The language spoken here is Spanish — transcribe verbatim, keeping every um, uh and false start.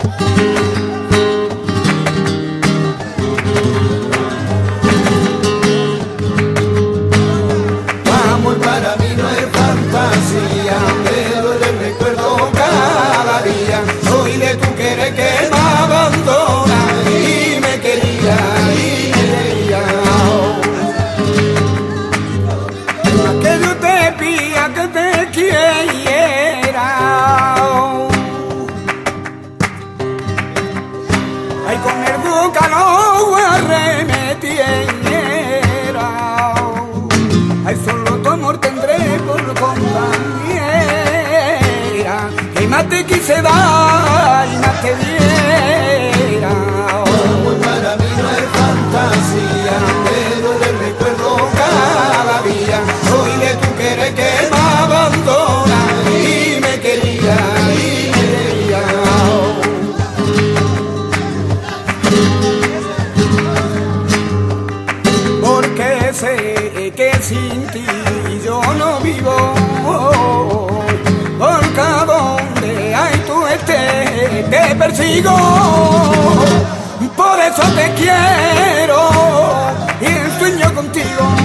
Amor para mí no es fantasía, pero le recuerdo cada día. Soy de tu querer que me abandona y me quería y me quería. Que yo te pida que te quiera. Ay, con el boca no arremetiera. Ay, solo tu amor tendré por compañera. Y más te quise dar y más te diera. Amor para mí no es fantasía, pero le recuerdo cada día. Soy de tu querer que me abandona y me quería y me quería. Porque sé que sin ti yo no vivo, porque a donde hay tú estés te persigo. Por eso te quiero y sueño contigo.